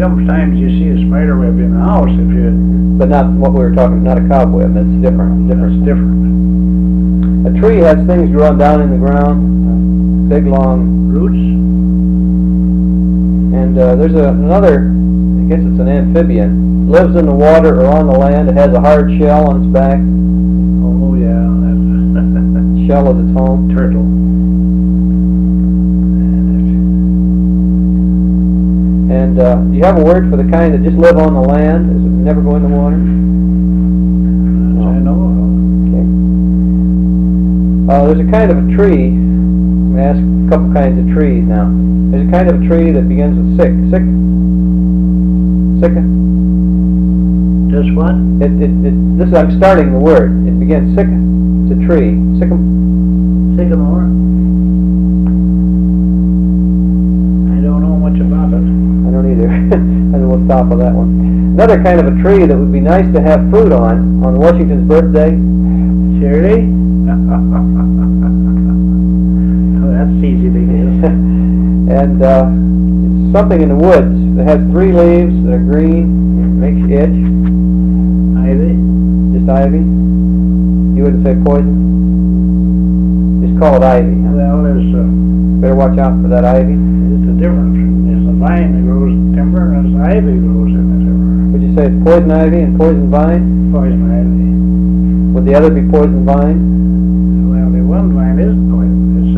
sometimes you see a spider web in a house if you... But not what we were talking, not a cobweb, that's different. That's different. A tree has things growing down in the ground, big long Roots? and there's another, I guess it's an amphibian, lives in the water or on the land. It has a hard shell on its back. Oh yeah, that's... Shell is its home. Turtle. And do you have a word for the kind that just live on the land? Does it never go in the water? I know. Okay. There's a kind of a tree. I'm going to ask a couple kinds of trees now. There's a kind of a tree that begins with sick. Sick? Sicka? Just what? I'm starting the word. It begins sicka. It's a tree. Sycamore? I don't know much about it. I don't either. And we'll stop on that one. Another kind of a tree that would be nice to have fruit on Washington's birthday. Cherry? Oh, that's easy to get. And it's something in the woods that has 3 leaves that are green. It makes you itch. Ivy? Just ivy. You wouldn't say poison? Just call it ivy. Huh? Well, there's Better watch out for that ivy. it's a difference. There's a vine that grows in timber and there's ivy grows in the timber. Would you say it's poison ivy and poison vine? Poison ivy. Would the other be poison vine? Well, the one vine is poison. It's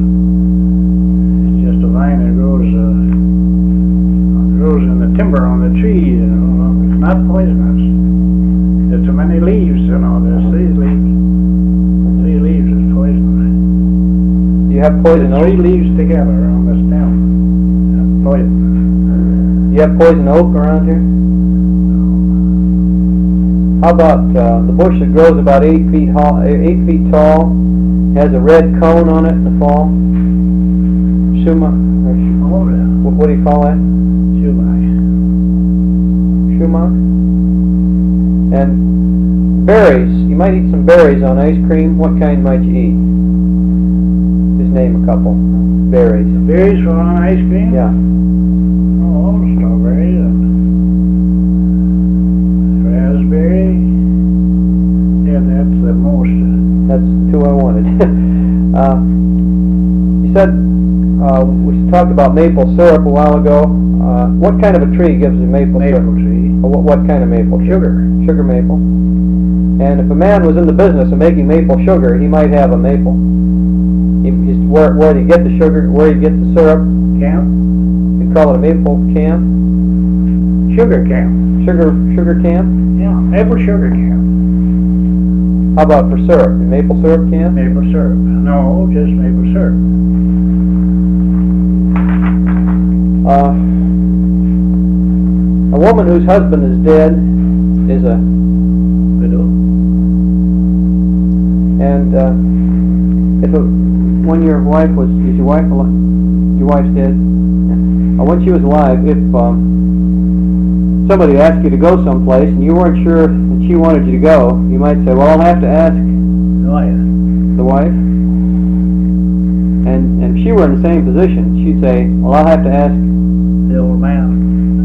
just a vine that grows in the timber on the tree. You know, it's not poisonous. There's too many leaves. You know, there's 3 leaves. 3 leaves is poisonous. Do you have poison There's oak? 3 leaves together on the stem. That's poison. Do you have poison oak around here? How about the bush that grows about 8 feet tall, has a red cone on it in the fall? Sumac? Oh, yeah. What do you call that? Sumac? And berries. You might eat some berries on ice cream. What kind might you eat? Just name a couple. Berries. Berries for on ice cream? Yeah. Oh, strawberry and raspberry. Yeah, that's the most. That's the 2 I wanted. You said we talked about maple syrup a while ago. What kind of a tree gives you maple syrup? Maple tree. What kind of maple? Sugar. Sugar maple. And if a man was in the business of making maple sugar, he might have a maple. Where do you get the sugar? Where do you get the syrup? Camp? You call it a maple camp? Sugar camp. Sugar camp? Yeah, maple sugar camp. How about for syrup? A maple syrup camp? Maple syrup. No, just maple syrup. A woman whose husband is dead is a Widow. And when your wife was, is your wife alive? Your wife's dead? Yeah. When she was alive, if somebody asked you to go someplace and you weren't sure that she wanted you to go, you might say, well, I'll have to ask the wife. And if she were in the same position, she'd say, well, I'll have to ask The old man.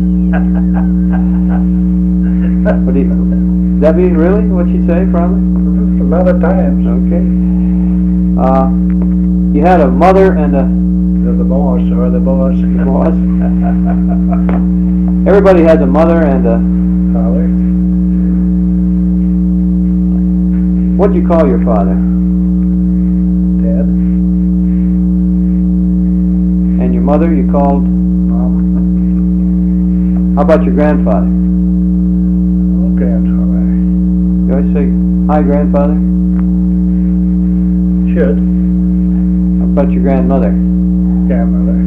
would that be really what she'd say, probably? A lot of times. Okay. You had a mother and a The boss or the boss. boss. Everybody has a mother and a... Father. What'd you call your father? Dad. And your mother you called... Mom. How about your grandfather? Oh, grandfather. You always say, hi, grandfather? Should. How about your grandmother? Grandmother.